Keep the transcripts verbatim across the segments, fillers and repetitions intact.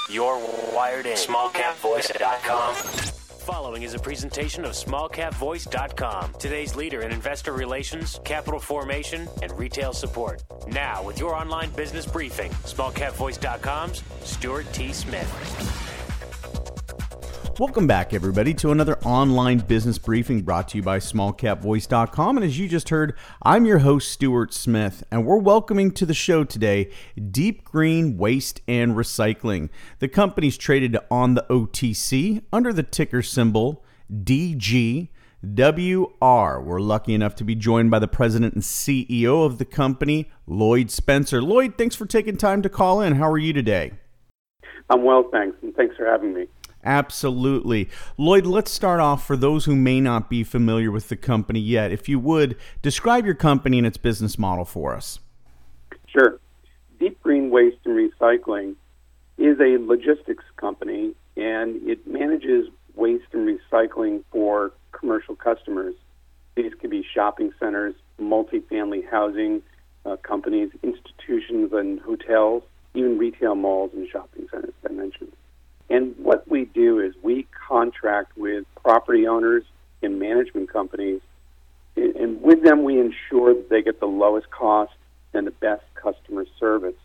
You're wired in. small cap voice dot com. Following is a presentation of small cap voice dot com, today's leader in investor relations, capital formation, and retail support. Now, with your online business briefing, small cap voice dot com's Stuart T. Smith. Welcome back, everybody, to another online business briefing brought to you by small cap voice dot com. And as you just heard, I'm your host, Stuart Smith, and we're welcoming to the show today Deep Green Waste and Recycling. The company's traded on the O T C under the ticker symbol D G W R. We're lucky enough to be joined by the president and C E O of the company, Lloyd Spencer. Lloyd, thanks for taking time to call in. How are you today? I'm well, thanks, and thanks for having me. Absolutely. Lloyd, let's start off for those who may not be familiar with the company yet. If you would, describe your company and its business model for us. Sure. Deep Green Waste and Recycling is a logistics company, and it manages waste and recycling for commercial customers. These could be shopping centers, multifamily housing uh, companies, institutions and hotels, even retail malls and shopping centers, as I mentioned. And what we do is we contract with property owners and management companies, and with them we ensure that they get the lowest cost and the best customer service.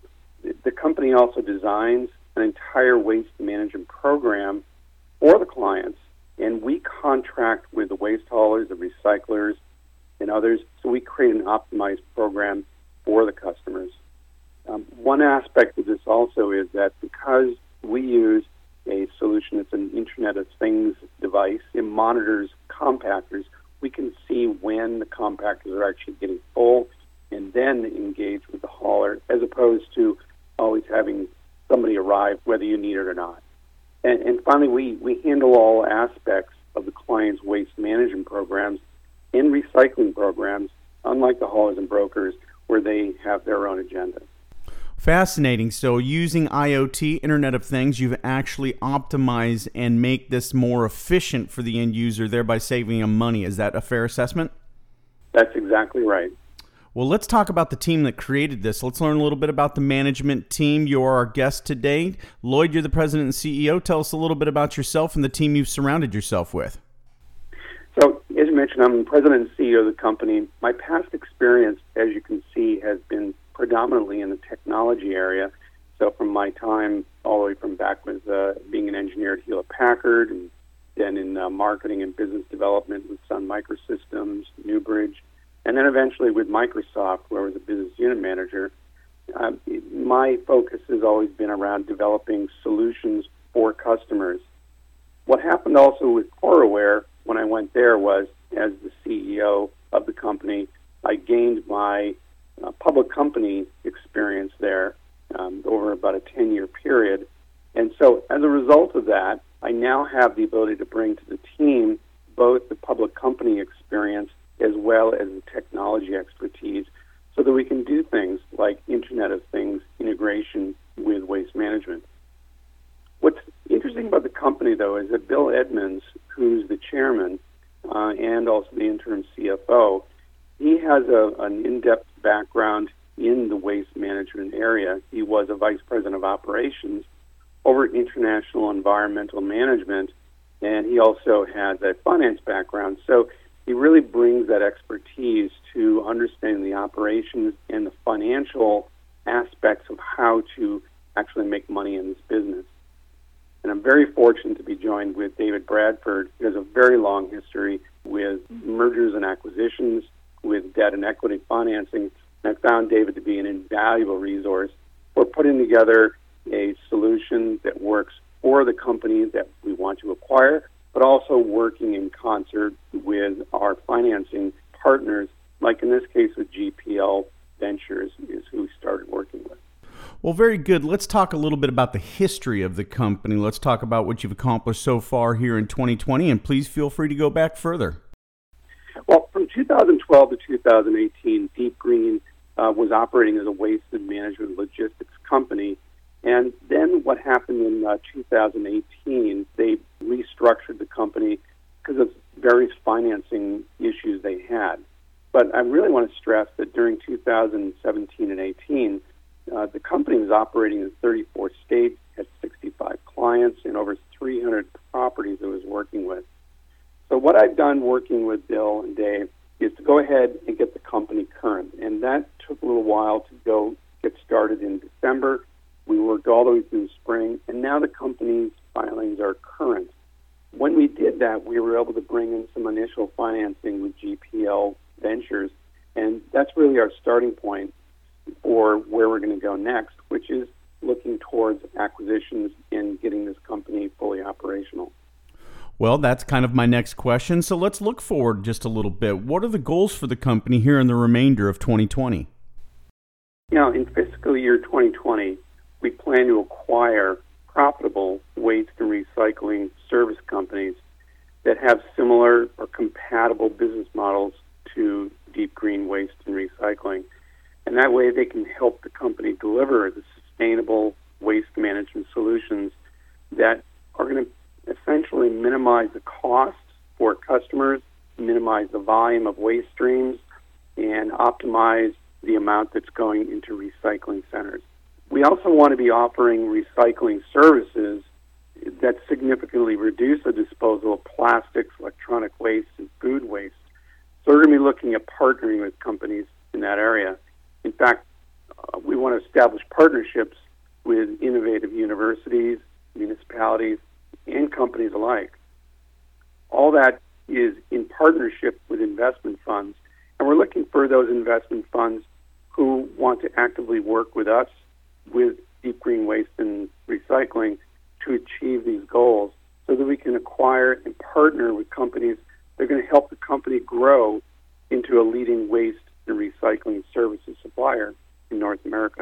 The company also designs an entire waste management program for the clients, and we contract with the waste haulers, the recyclers, and others, so we create an optimized program for the customers. Um, one aspect of this also is that because we use a solution that's an Internet of Things device. It monitors compactors. We can see when the compactors are actually getting full and then engage with the hauler, as opposed to always having somebody arrive whether you need it or not. And, and finally, we, we handle all aspects of the client's waste management programs and recycling programs, unlike the haulers and brokers where they have their own agenda. Fascinating. So using I O T, Internet of Things, you've actually optimized and make this more efficient for the end user, thereby saving them money. Is that a fair assessment? That's exactly right. Well, let's talk about the team that created this. Let's learn a little bit about the management team. You're our guest today. Lloyd, you're the president and C E O. Tell us a little bit about yourself and the team you've surrounded yourself with. So, as you mentioned, I'm the president and C E O of the company. My past experience, as you can see, has been predominantly in the technology area. So from my time all the way from back with uh, being an engineer at Hewlett-Packard, and then in uh, marketing and business development with Sun Microsystems, Newbridge, and then eventually with Microsoft, where I was a business unit manager. Uh, my focus has always been around developing solutions for customers. What happened also with CoreAware when I went there was, as the C E O of the company, I gained my Uh, public company experience there um, over about a ten-year period. And so as a result of that, I now have the ability to bring to the team both the public company experience as well as the technology expertise so that we can do things like Internet of Things integration with waste management. What's interesting about the company, though, is that Bill Edmonds, who's the chairman uh, and also the interim C F O, he has a, an in-depth background in the waste management area. He was a vice president of operations over international environmental management, and he also has a finance background. So he really brings that expertise to understanding the operations and the financial aspects of how to actually make money in this business. And I'm very fortunate to be joined with David Bradford, who has a very long history with mergers and acquisitions, with debt and equity financing. And I found David to be an invaluable resource for putting together a solution that works for the company that we want to acquire, but also working in concert with our financing partners, like in this case with G P L Ventures is who we started working with. Well, very good. Let's talk a little bit about the history of the company. Let's talk about what you've accomplished so far here in twenty twenty, and please feel free to go back further. Well, from two thousand twelve to two thousand eighteen, Deep Green uh, was operating as a waste and management logistics company. And then what happened in uh, two thousand eighteen, they restructured the company because of various financing issues they had. But I really want to stress that during two thousand seventeen and eighteen, uh, the company was operating in thirty-four states, had six working with. So what I've done working with Bill and Dave is to go ahead and get the company current. And that took a little while to go get started in December. We worked all the way through spring, and now the company's filings are current. When we did that, we were able to bring in some initial financing with G P L Ventures, and that's really our starting point for where we're going to go next, which is looking towards acquisitions and getting this company fully operational. Well, that's kind of my next question. So let's look forward just a little bit. What are the goals for the company here in the remainder of twenty twenty? You know, in fiscal year twenty twenty, we plan to acquire profitable waste and recycling service companies that have similar or compatible business models to Deep Green Waste and Recycling. And that way they can help the company deliver the sustainable waste management solutions that are going to essentially minimize the cost for customers, minimize the volume of waste streams, and optimize the amount that's going into recycling centers. We also want to be offering recycling services that significantly reduce the disposal of plastics, electronic waste, and food waste. So we're going to be looking at partnering with companies in that area. In fact, uh, we want to establish partnerships with innovative universities, municipalities, and companies alike. All that is in partnership with investment funds, and we're looking for those investment funds who want to actively work with us with Deep Green Waste and Recycling to achieve these goals so that we can acquire and partner with companies that are going to help the company grow into a leading waste and recycling services supplier in North America.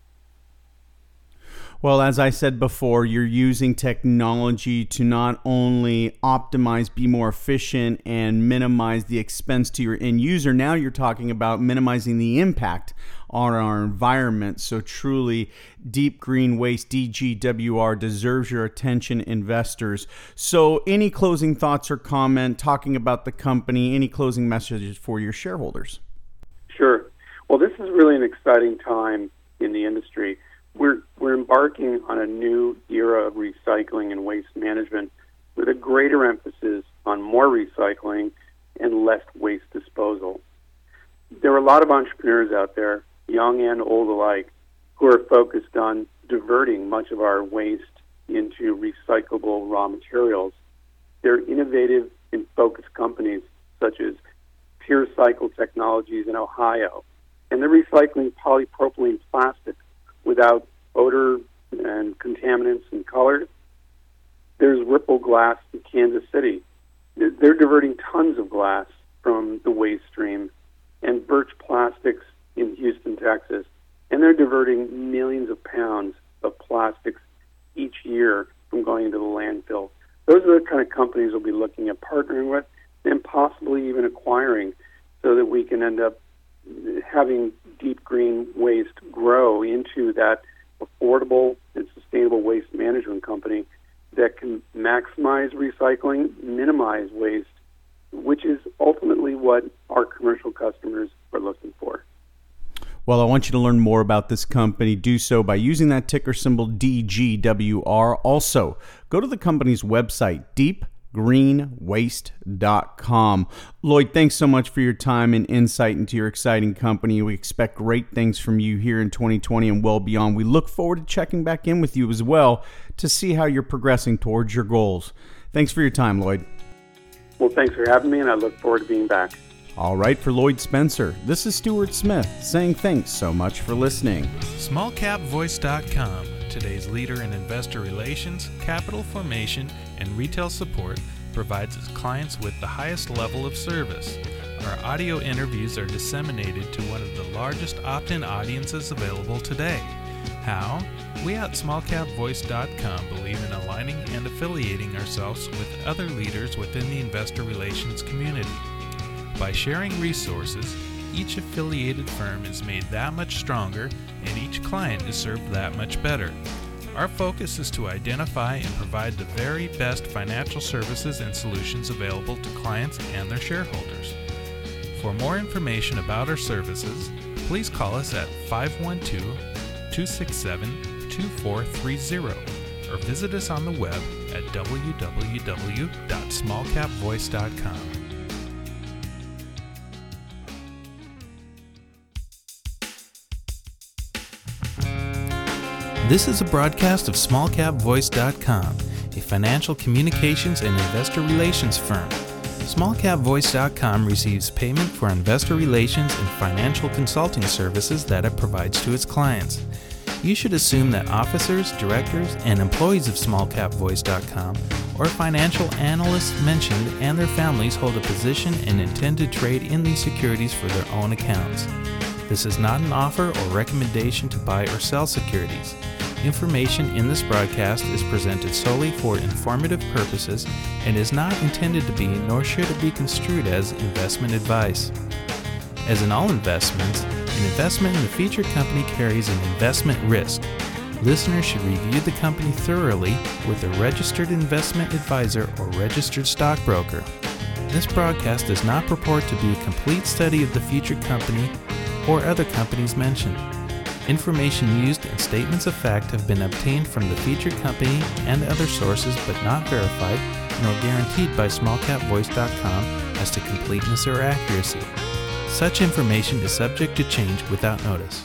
Well, as I said before, you're using technology to not only optimize, be more efficient, and minimize the expense to your end user. Now you're talking about minimizing the impact on our environment. So truly, Deep Green Waste, D G W R, deserves your attention, investors. So any closing thoughts or comment talking about the company, any closing messages for your shareholders? Sure. Well, this is really an exciting time in the industry. We're we're embarking on a new era of recycling and waste management with a greater emphasis on more recycling and less waste disposal. There are a lot of entrepreneurs out there, young and old alike, who are focused on diverting much of our waste into recyclable raw materials. They're innovative and focused companies such as PureCycle Technologies in Ohio, and they're recycling polypropylene plastic without odor and contaminants and colors. There's Ripple Glass in Kansas City. They're diverting tons of glass from the waste stream, and Birch Plastics in Houston, Texas, and they're diverting millions of pounds of plastics each year from going into the landfill. Those are the kind of companies we'll be looking at partnering with and possibly even acquiring so that we can end up having Deep Green Waste grow into that affordable and sustainable waste management company that can maximize recycling, minimize waste, which is ultimately what our commercial customers are looking for. Well, I want you to learn more about this company. Do so by using that ticker symbol D G W R. Also, go to the company's website, deep green waste dot com. Lloyd, thanks so much for your time and insight into your exciting company. We expect great things from you here in twenty twenty and well beyond. We look forward to checking back in with you as well to see how you're progressing towards your goals. Thanks for your time, Lloyd. Well, thanks for having me, and I look forward to being back. All right, for Lloyd Spencer, this is Stuart Smith saying thanks so much for listening. small cap voice dot com, today's leader in investor relations, capital formation, and retail support, provides its clients with the highest level of service. Our audio interviews are disseminated to one of the largest opt-in audiences available today. How? We at small cap voice dot com believe in aligning and affiliating ourselves with other leaders within the investor relations community. By sharing resources, each affiliated firm is made that much stronger and each client is served that much better. Our focus is to identify and provide the very best financial services and solutions available to clients and their shareholders. For more information about our services, please call us at five one two, two six seven, two four three zero. or visit us on the web at w w w dot small cap voice dot com. This is a broadcast of small cap voice dot com, a financial communications and investor relations firm. small cap voice dot com receives payment for investor relations and financial consulting services that it provides to its clients. You should assume that officers, directors, and employees of small cap voice dot com or financial analysts mentioned and their families hold a position and intend to trade in these securities for their own accounts. This is not an offer or recommendation to buy or sell securities. Information in this broadcast is presented solely for informative purposes and is not intended to be, nor should it be construed as, investment advice. As in all investments, an investment in the featured company carries an investment risk. Listeners should review the company thoroughly with a registered investment advisor or registered stockbroker. This broadcast does not purport to be a complete study of the featured company or other companies mentioned. Information used and statements of fact have been obtained from the featured company and other sources but not verified nor guaranteed by small cap voice dot com as to completeness or accuracy. Such information is subject to change without notice.